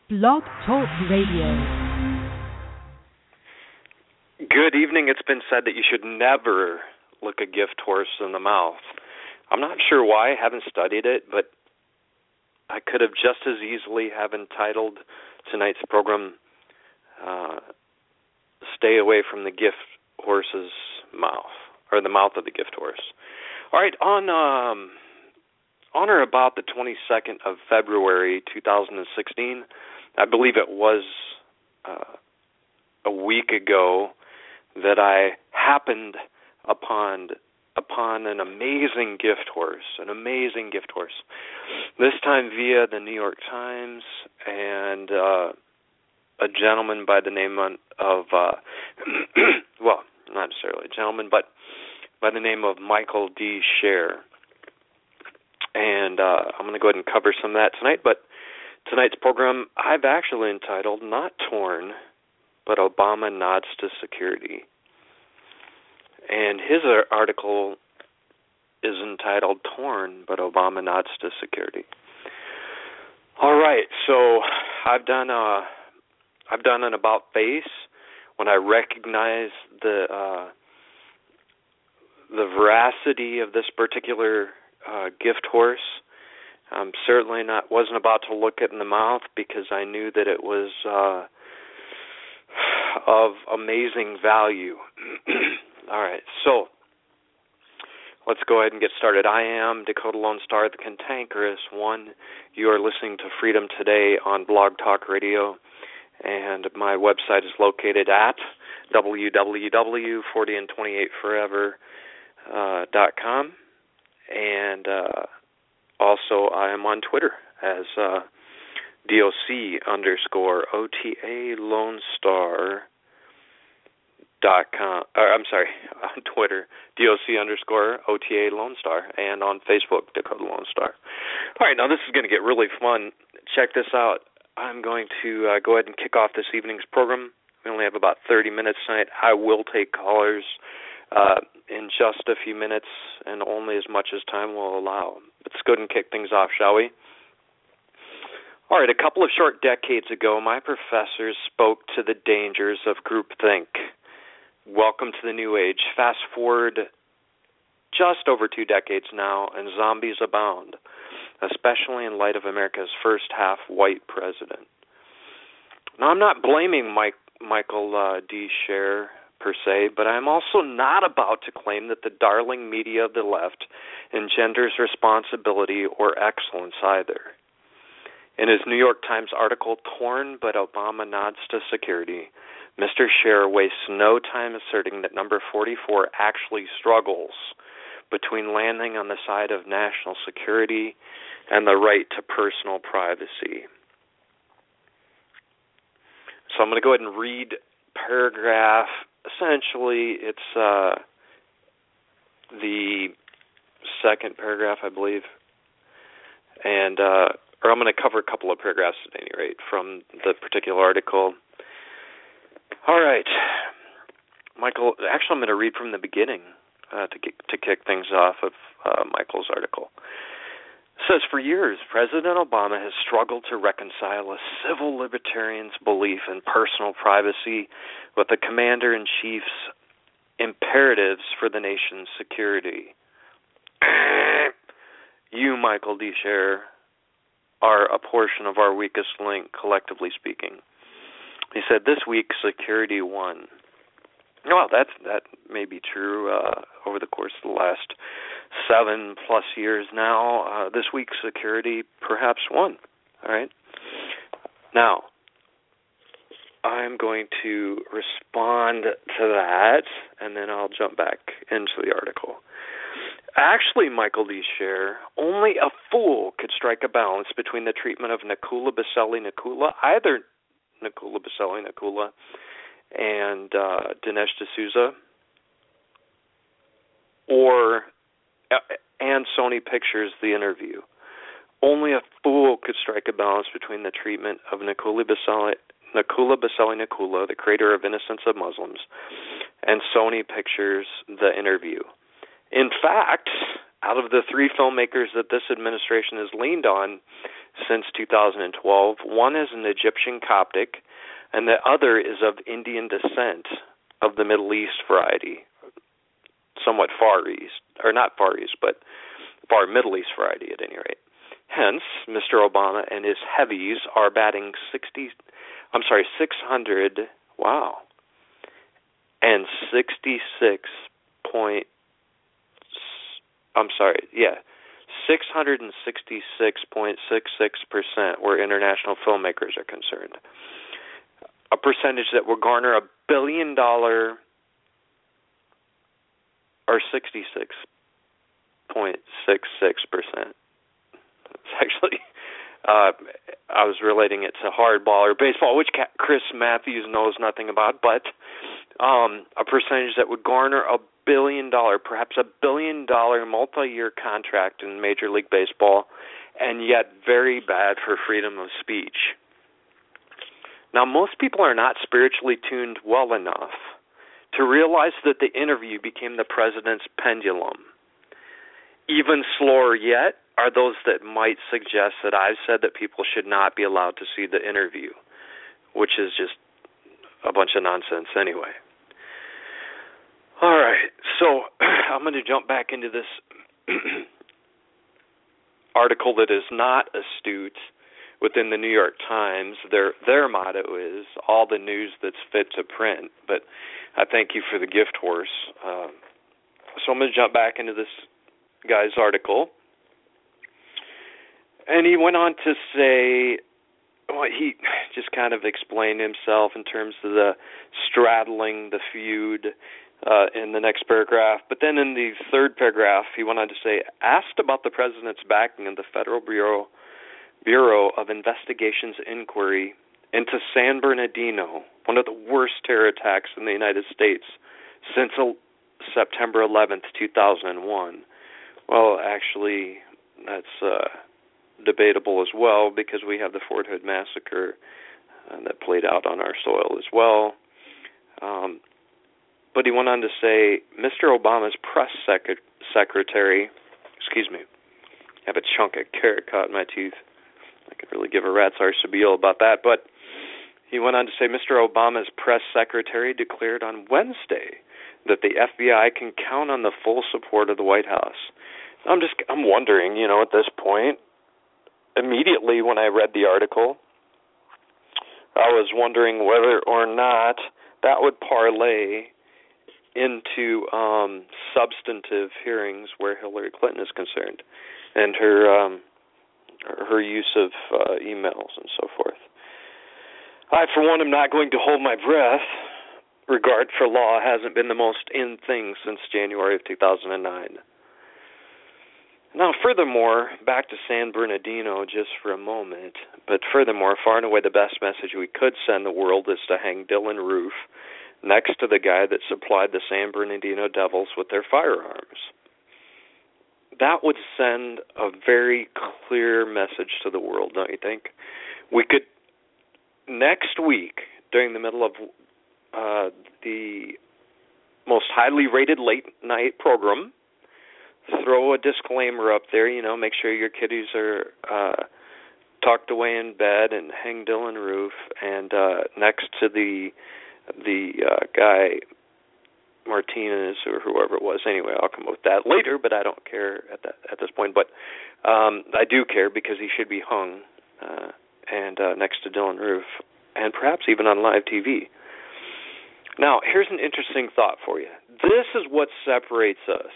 Blog Talk Radio. Good evening. It's been said that you should never look a gift horse in the mouth. I'm not sure why. I haven't studied it, but I could have just as easily have entitled tonight's program, Stay Away from the Gift Horse's Mouth, or the Mouth of the Gift Horse. All right, on or about the 22nd of February, 2016, I believe it was a week ago, that I happened upon an amazing gift horse, this time via the New York Times, and a gentleman by the name of, well, not necessarily a gentleman, but by the name of Michael D. Scher. And I'm going to go ahead and cover some of that tonight, but tonight's program I've actually entitled Not Torn, but Obama Nods to Security. And his article is entitled Torn, but Obama Nods to Security. All right, so I've done an about face when I recognize the veracity of this particular gift horse. Certainly wasn't about to look it in the mouth because I knew that it was of amazing value. All right, so let's go ahead and get started. I am Dakota Lone Star, the Cantankerous One. You are listening to Freedom Today on Blog Talk Radio, and my website is located at www.40and28forever.com, and also I am on Twitter as DOC_OTA Lone Star. On Twitter, DOC_OTA Lone Star, and on Facebook, Dakota Lone Star. All right, now this is going to get really fun. Check this out. I'm going to go ahead and kick off this evening's program. We only have about 30 minutes tonight. I will take callers in just a few minutes, and only as much as time will allow. Let's go ahead and kick things off, shall we? All right, a couple of short decades ago, my professors spoke to the dangers of groupthink. Welcome to the New Age. Fast forward just over 2 decades now, and zombies abound, especially in light of America's first half white president. Now, I'm not blaming Michael D. Scher per se, but I'm also not about to claim that the darling media of the left engenders responsibility or excellence either. In his New York Times article, Torn but Obama Nods to Security, Mr. Scher wastes no time asserting that number 44 actually struggles between landing on the side of national security and the right to personal privacy. So I'm going to go ahead and read paragraph. Essentially, it's the second paragraph, I believe, and or I'm going to cover a couple of paragraphs at any rate from the particular article. All right, Michael. Actually, I'm going to read from the beginning to kick things off of Michael's article. It says, for years, President Obama has struggled to reconcile a civil libertarian's belief in personal privacy with the commander-in-chief's imperatives for the nation's security. You, Michael D. Scher, are a portion of our weakest link, collectively speaking. He said, this week, security won. Well, that may be true over the course of the last 7+ years now. This week, security perhaps won. All right. Now, I'm going to respond to that, and then I'll jump back into the article. Actually, Michael D. Scher, only a fool could strike a balance between the treatment of Nakula Baselli Nakula, either Nakula Baselli Nakula and Dinesh D'Souza, and Sony Pictures, The Interview. Only a fool could strike a balance between the treatment of Nakula Baselli Nakula, the creator of Innocence of Muslims, and Sony Pictures, The Interview. In fact, out of the 3 filmmakers that this administration has leaned on since 2012. One is an Egyptian Coptic, and the other is of Indian descent of the Middle East variety, somewhat Far East, or not Far East, but Far Middle East variety at any rate. Hence, Mr. Obama and his heavies are batting 600, wow, and 666.66% where international filmmakers are concerned. A percentage that will garner $1 billion, or 66.66%. It's actually, I was relating it to hardball or baseball, which Chris Matthews knows nothing about, but a percentage that would garner $1 billion, perhaps $1 billion multi-year contract in Major League Baseball, and yet very bad for freedom of speech. Now, most people are not spiritually tuned well enough to realize that the interview became the president's pendulum. Even slower yet are those that might suggest that I've said that people should not be allowed to see the interview, which is just a bunch of nonsense anyway. All right, so I'm going to jump back into this article that is not astute within the New York Times. Their motto is all the news that's fit to print, but I thank you for the gift horse. So I'm going to jump back into this guy's article. And he went on to say, well, he just kind of explained himself in terms of the straddling the feud in the next paragraph. But then in the third paragraph, he went on to say, asked about the president's backing of the Federal Bureau of Investigation's inquiry into San Bernardino, one of the worst terror attacks in the United States since September 11th, 2001. Well, actually, that's debatable as well, because we have the Fort Hood massacre that played out on our soil as well. But he went on to say, Mr. Obama's press secretary, excuse me, I have a chunk of carrot caught in my teeth. I could really give a rat's arse about that. But he went on to say, Mr. Obama's press secretary declared on Wednesday that the FBI can count on the full support of the White House. I'm wondering, at this point, immediately when I read the article, I was wondering whether or not that would parlay into substantive hearings where Hillary Clinton is concerned, and her use of emails and so forth. I, for one, am not going to hold my breath. Regard for law hasn't been the most in thing since January of 2009. Now, furthermore, back to San Bernardino just for a moment, but furthermore, far and away the best message we could send the world is to hang Dylan Roof next to the guy that supplied the San Bernardino Devils with their firearms. That would send a very clear message to the world, don't you think? We could, next week, during the middle of the most highly rated late-night program, throw a disclaimer up there, make sure your kiddies are tucked away in bed, and hang Dylan Roof, and next to the guy Martinez or whoever it was. Anyway, I'll come up with that later, but I don't care at this point. But I do care because he should be hung and next to Dylan Roof, and perhaps even on live TV. Now, here's an interesting thought for you. This is what separates us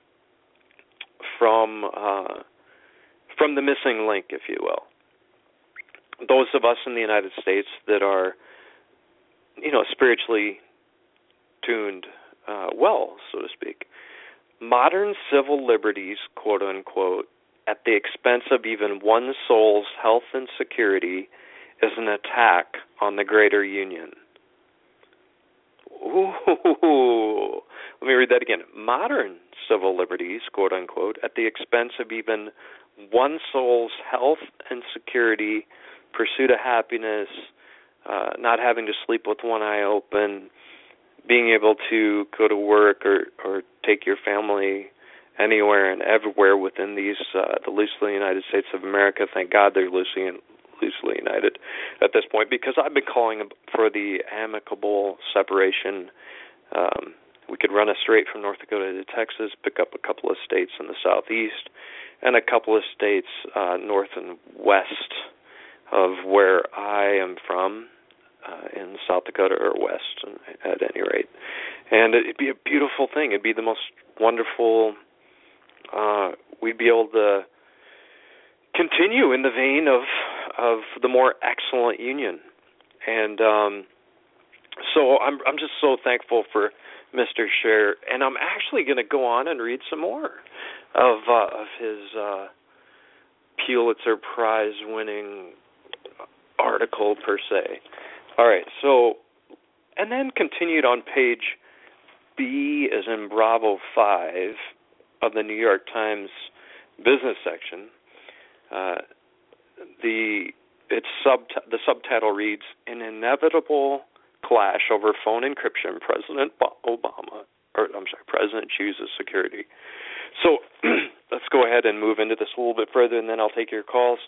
from the missing link, if you will. Those of us in the United States that are, spiritually tuned well, so to speak. Modern civil liberties, quote unquote, at the expense of even one soul's health and security is an attack on the greater union. Ooh, let me read that again. Modern civil liberties, quote unquote, at the expense of even one soul's health and security, pursuit of happiness, not having to sleep with one eye open, being able to go to work or take your family anywhere and everywhere within these the loosely United States of America. Thank God they're loosely united at this point, because I've been calling for the amicable separation. We could run a straight from North Dakota to Texas, pick up a couple of states in the southeast, and a couple of states north and west of where I am from, in South Dakota or west, at any rate. And it'd be a beautiful thing. It'd be the most wonderful. We'd be able to continue in the vein of the more excellent union. And so I'm just so thankful for Mr. Scher, and I'm actually going to go on and read some more of his Pulitzer Prize-winning article, per se. All right, so, and then continued on page B, as in Bravo 5, of the New York Times business section. The subtitle reads, "An Inevitable Clash Over Phone Encryption. President Chooses Security." So let's go ahead and move into this a little bit further, and then I'll take your calls.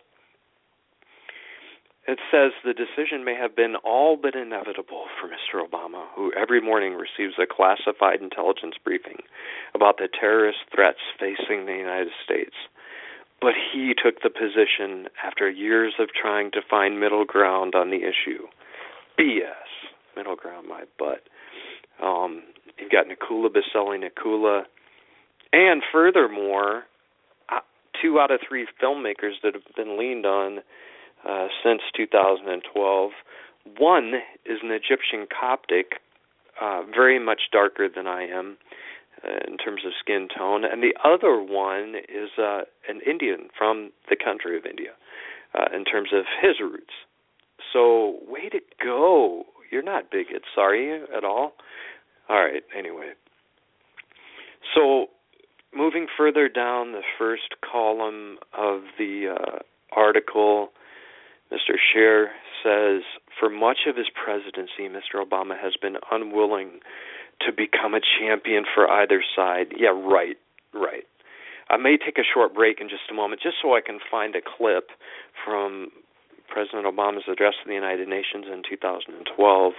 It says, "The decision may have been all but inevitable for Mr. Obama, who every morning receives a classified intelligence briefing about the terrorist threats facing the United States. But he took the position after years of trying to find middle ground on the issue." BS. Middle ground, my butt. You've got Nicola Baselli Nicola. And furthermore, 2 out of 3 filmmakers that have been leaned on since 2012. One is an Egyptian Coptic, very much darker than I am in terms of skin tone, and the other one is an Indian from the country of India in terms of his roots. So, way to go. You're not bigots, are you, at all? All right, anyway. So, moving further down the first column of the article, Mr. Scher says, "For much of his presidency, Mr. Obama has been unwilling to become a champion for either side." Yeah, right. I may take a short break in just a moment, just so I can find a clip from President Obama's address to the United Nations in 2012,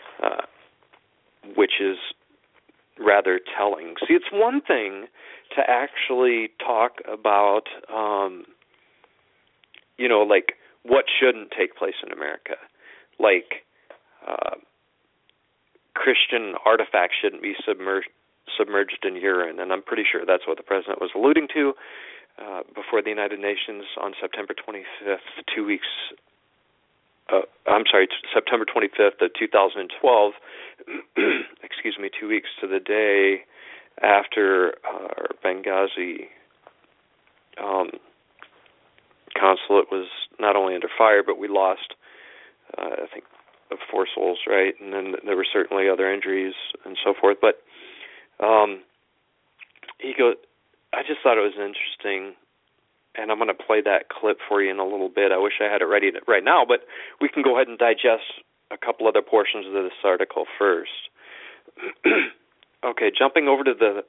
which is rather telling. See, it's one thing to actually talk about, like what shouldn't take place in America, like Christian artifacts shouldn't be submerged in urine, and I'm pretty sure that's what the president was alluding to before the United Nations on September 25th, September 25th of 2012, 2 weeks to the day after our Benghazi consulate was not only under fire, but we lost, I think, 4 souls, right? And then there were certainly other injuries and so forth. But I just thought it was interesting, and I'm going to play that clip for you in a little bit. I wish I had it ready right now, but we can go ahead and digest a couple other portions of this article first. Okay, jumping over to the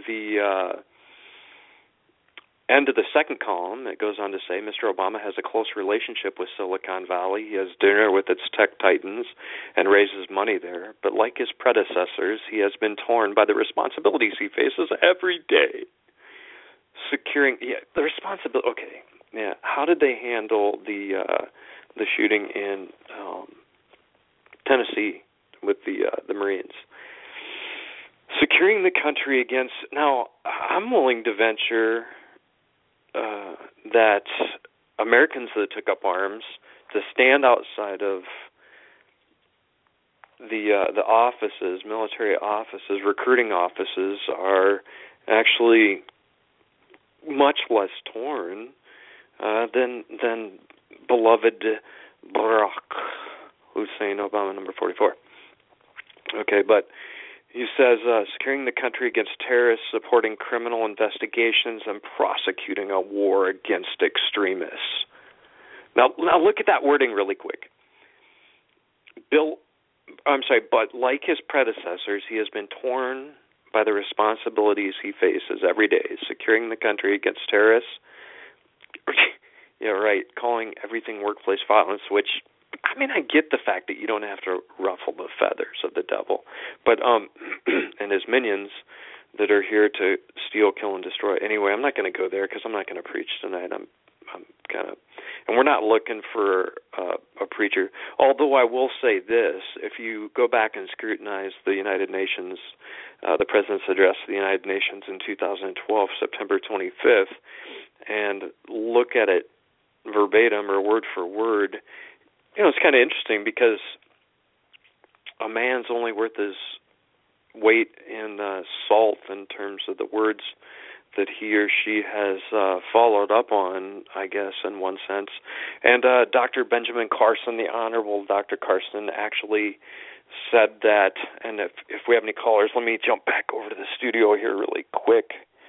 end of the second column, it goes on to say, "Mr. Obama has a close relationship with Silicon Valley. He has dinner with its tech titans and raises money there. But like his predecessors, he has been torn by the responsibilities he faces every day. Securing the responsibility. Okay, yeah. How did they handle the shooting in Tennessee with the Marines? Securing the country against. Now, I'm willing to venture that Americans that took up arms to stand outside of the offices, military offices, recruiting offices, are actually much less torn than beloved Barack Hussein Obama, number 44. Okay, but he says, securing the country against terrorists, supporting criminal investigations, and prosecuting a war against extremists. Now look at that wording really quick. But like his predecessors, he has been torn by the responsibilities he faces every day, securing the country against terrorists. Yeah, right, calling everything workplace violence, which, I mean, I get the fact that you don't have to ruffle the feathers of the devil, but and his minions that are here to steal, kill, and destroy. Anyway, I'm not going to go there because I'm not going to preach tonight. I'm kind of, and we're not looking for a preacher. Although I will say this: if you go back and scrutinize the United Nations, the President's address to the United Nations in 2012, September 25th, and look at it verbatim or word for word, it's kind of interesting because a man's only worth his weight in salt in terms of the words that he or she has followed up on, I guess, in one sense. And Dr. Benjamin Carson, the Honorable Dr. Carson, actually said that, and if we have any callers, let me jump back over to the studio here really quick.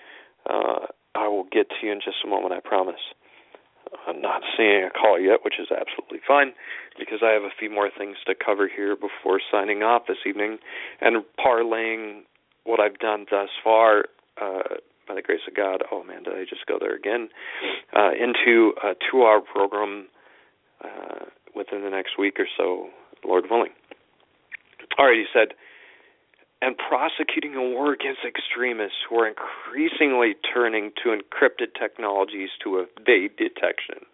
I will get to you in just a moment, I promise. I'm not seeing a call yet, which is absolutely fine, because I have a few more things to cover here before signing off this evening and parlaying what I've done thus far, by the grace of God. Oh, man, did I just go there again? Into a 2-hour program within the next week or so, Lord willing. All right, he said, and prosecuting a war against extremists who are increasingly turning to encrypted technologies to evade detection.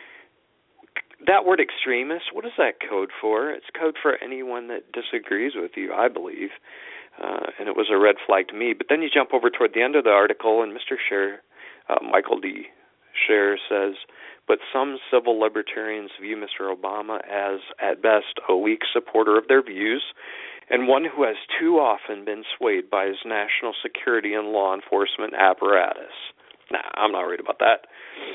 That word extremist, what is that code for? It's code for anyone that disagrees with you, I believe. And it was a red flag to me. But then you jump over toward the end of the article, and Mr. Scher, Michael D. Scher says, but some civil libertarians view Mr. Obama as, at best, a weak supporter of their views, and one who has too often been swayed by his national security and law enforcement apparatus. Nah, I'm not worried about that.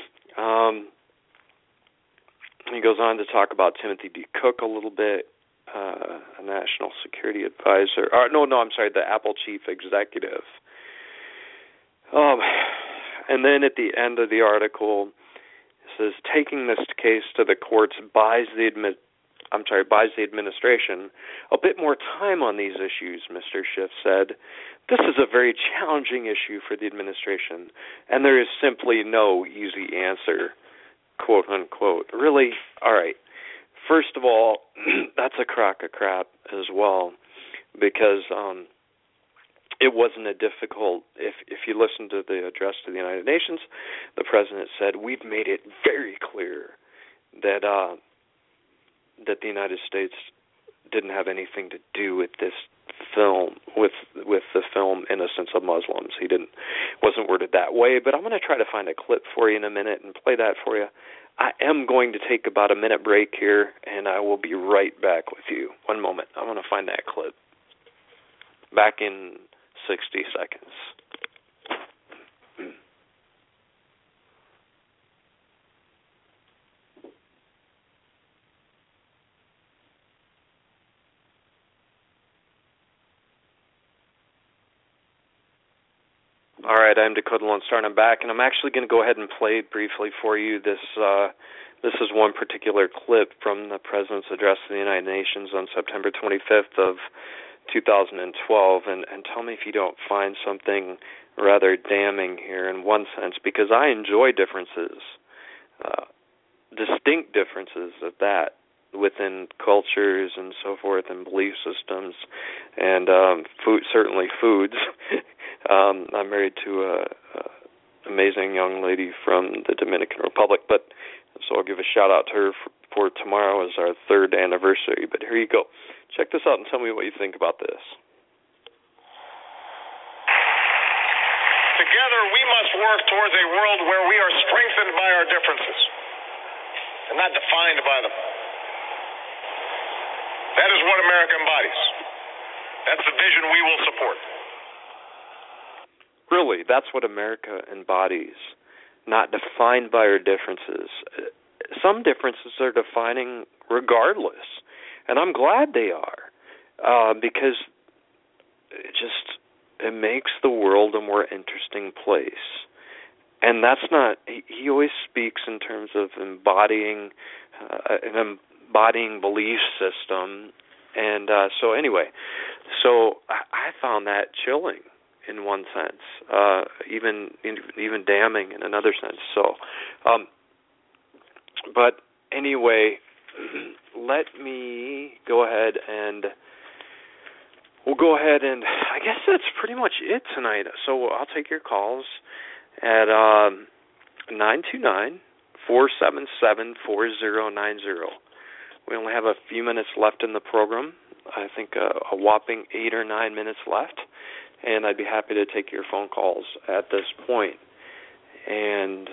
He goes on to talk about Timothy D. Cook a little bit, a national security advisor. The Apple chief executive. And then at the end of the article, it says, taking this case to the courts buys the administration a bit more time on these issues, Mr. Schiff said. This is a very challenging issue for the administration, and there is simply no easy answer, quote unquote. Really? All right. First of all, that's a crock of crap as well, because it wasn't a difficult, if you listen to the address to the United Nations, the president said, we've made it very clear that the United States didn't have anything to do with this film, with the film Innocence of Muslims. He wasn't worded that way, but I'm going to try to find a clip for you in a minute and play that for you. I am going to take about a minute break here, and I will be right back with you. One moment. I'm going to find that clip. Back in 60 seconds. All right, I'm Dakota Lone Star, and I'm back, and I'm actually going to go ahead and play it briefly for you. This is one particular clip from the President's address to the United Nations on September 25th of 2012, and tell me if you don't find something rather damning here in one sense, because I enjoy differences, distinct differences at that, within cultures and so forth and belief systems and certainly foods. I'm married to an amazing young lady from the Dominican Republic, so I'll give a shout out to her for tomorrow as our 3rd anniversary. But here you go. Check this out and tell me what you think about this. Together we must work towards a world where we are strengthened by our differences and not defined by them. That is what America embodies. That's the vision we will support. Really, that's what America embodies, not defined by our differences. Some differences are defining regardless, and I'm glad they are, because it makes the world a more interesting place. And that's not, he always speaks in terms of embodying belief system, and so I found that chilling. in one sense, even damning in another sense. So, but anyway, let me go ahead and we'll go ahead and I guess that's pretty much it tonight. So I'll take your calls at 929-477-4090. We only have a few minutes left in the program. I think a whopping 8 or 9 minutes left, and I'd be happy to take your phone calls at this point. And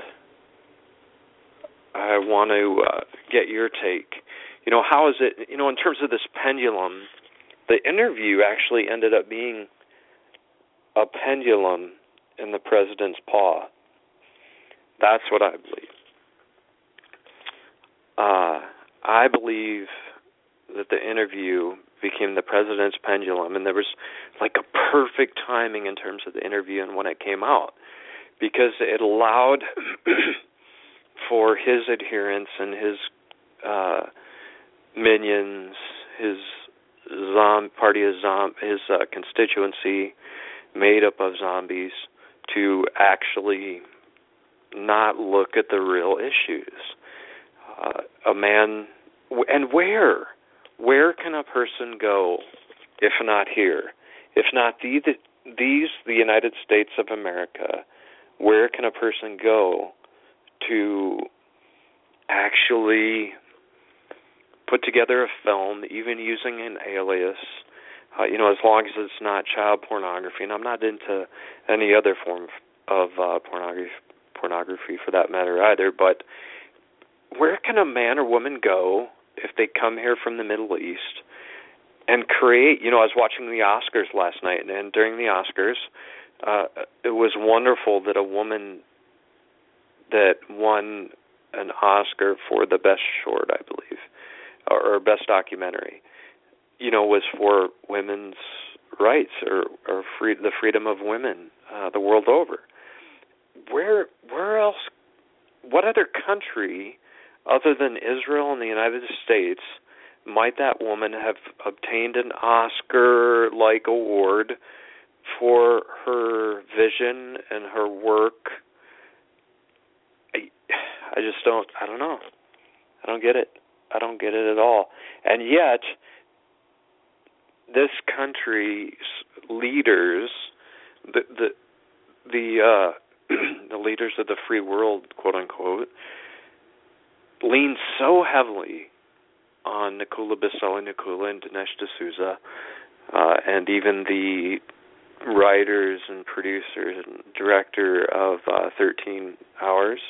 I want to get your take. You know, how is it, you know, in terms of this pendulum, the interview actually ended up being a pendulum in the president's paw. That's what I believe. I believe that the interview became the president's pendulum, and there was like a perfect timing in terms of the interview and when it came out, because it allowed for his adherents and his minions, his his constituency made up of zombies, to actually not look at the real issues. A man, and where can a person go if not here? If not the United States of America, where can a person go to actually put together a film, even using an alias, as long as it's not child pornography, and I'm not into any other form of pornography for that matter either, but where can a man or woman go if they come here from the Middle East and create, I was watching the Oscars last night, and during the Oscars, it was wonderful that a woman that won an Oscar for the best short, I believe, or best documentary, was for women's rights or the freedom of women the world over. Where else, what other country other than Israel and the United States might that woman have obtained an Oscar-like award for her vision and her work? I don't know. I don't get it. I don't get it at all. And yet, this country's leaders, the leaders of the free world, quote unquote, lean so heavily on Nicola Bissell Nicola and Dinesh D'Souza, and even the writers and producers and director of 13 Hours,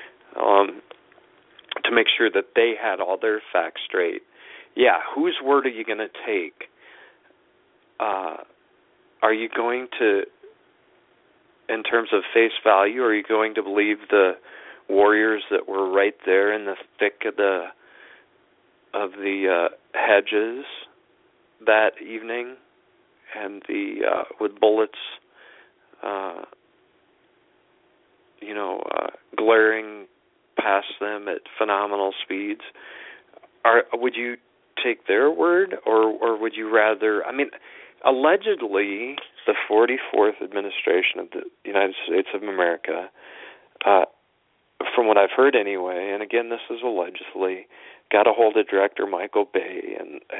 to make sure that they had all their facts straight. Yeah, whose word are you going to take? Are you going to, in terms of face value, are you going to believe the warriors that were right there in the thick of the hedges that evening, and the with bullets, glaring past them at phenomenal speeds? Would you take their word, or would you rather? I mean, allegedly, the 44th administration of the United States of America, from what I've heard anyway, and again, this is allegedly, got a hold of director Michael Bay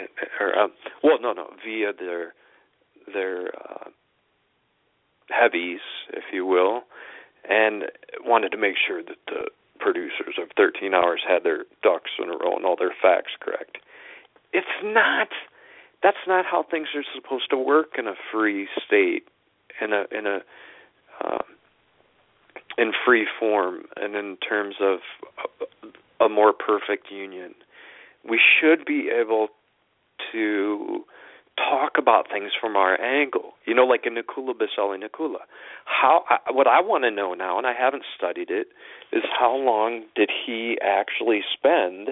via their heavies, if you will, and wanted to make sure that the producers of 13 Hours had their ducks in a row and all their facts correct. That's not how things are supposed to work in a free state, in free form, and in terms of a more perfect union. We should be able to talk about things from our angle, like in Nicola Bissell Nicola. What I want to know now, and I haven't studied it, is how long did he actually spend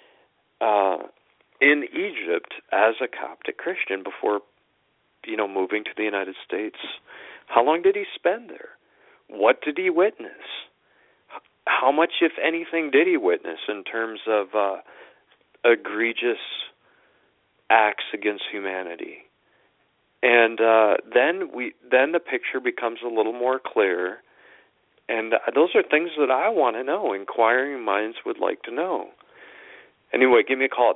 in Egypt as a Coptic Christian before, moving to the United States? How long did he spend there? What did he witness? How much, if anything, did he witness in terms of egregious acts against humanity? And then the picture becomes a little more clear. And those are things that I want to know. Inquiring minds would like to know. Anyway, give me a call at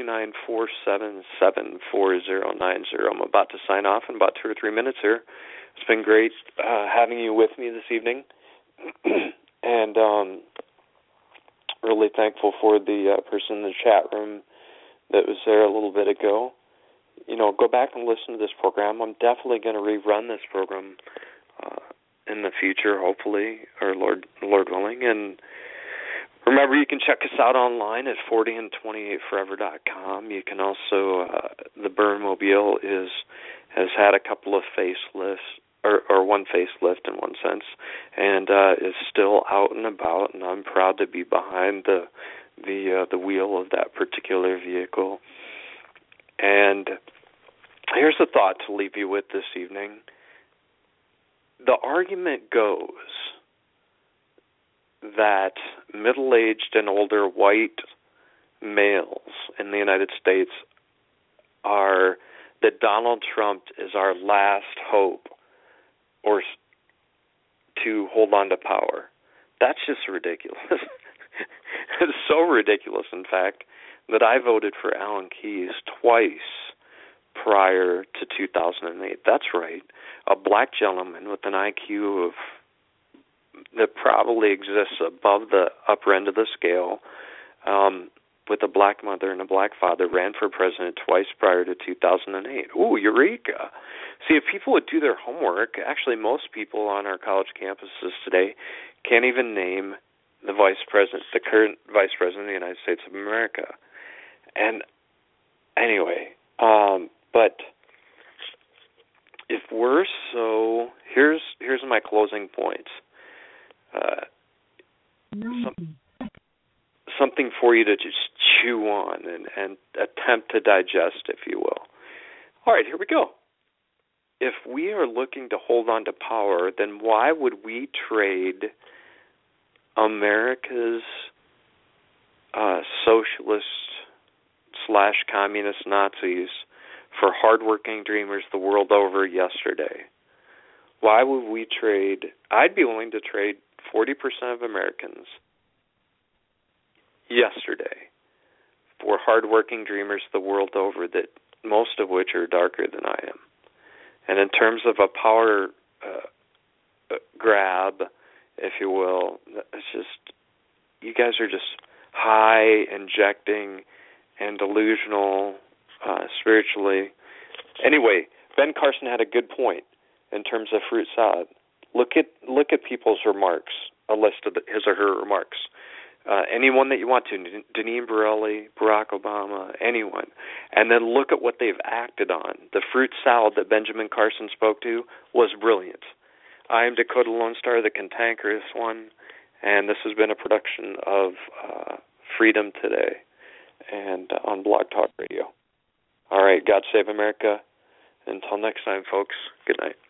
929-477-4090. I'm about to sign off in about 2 or 3 minutes here. It's been great having you with me this evening. And really thankful for the person in the chat room that was there a little bit ago. Go back and listen to this program. I'm definitely going to rerun this program in the future, hopefully, or Lord willing. And remember, you can check us out online at 40and28forever.com. You can also, the Burnmobile has had a couple of facelifts, or one facelift in one sense, and is still out and about, and I'm proud to be behind the wheel of that particular vehicle. And here's a thought to leave you with this evening. The argument goes that middle-aged and older white males in the United States that Donald Trump is our last hope or to hold on to power. That's just ridiculous. It's so ridiculous, in fact, that I voted for Alan Keyes twice prior to 2008. That's right. A black gentleman with an IQ that probably exists above the upper end of the scale, with a black mother and a black father, ran for president twice prior to 2008. Ooh, eureka. See, if people would do their homework, actually most people on our college campuses today can't even name the current vice president of the United States of America. And anyway, but if we're so, here's my closing points. Something for you to just chew on and attempt to digest, if you will. All right, here we go. If we are looking to hold on to power, then why would we trade America's socialist/communist Nazis for hardworking dreamers the world over yesterday? Why would we trade? I'd be willing to trade 40% of Americans yesterday for hardworking dreamers the world over, that most of which are darker than I am. And in terms of a power grab, if you will, it's just, you guys are just high, injecting, and delusional spiritually. Anyway, Ben Carson had a good point in terms of fruit salad. Look at people's remarks, a list of his or her remarks. Anyone that you want to, Deneen Borelli, Barack Obama, anyone. And then look at what they've acted on. The fruit salad that Benjamin Carson spoke to was brilliant. I am Dakota Lone Star, the cantankerous one, and this has been a production of Freedom Today and on Blog Talk Radio. All right, God save America. Until next time, folks, good night.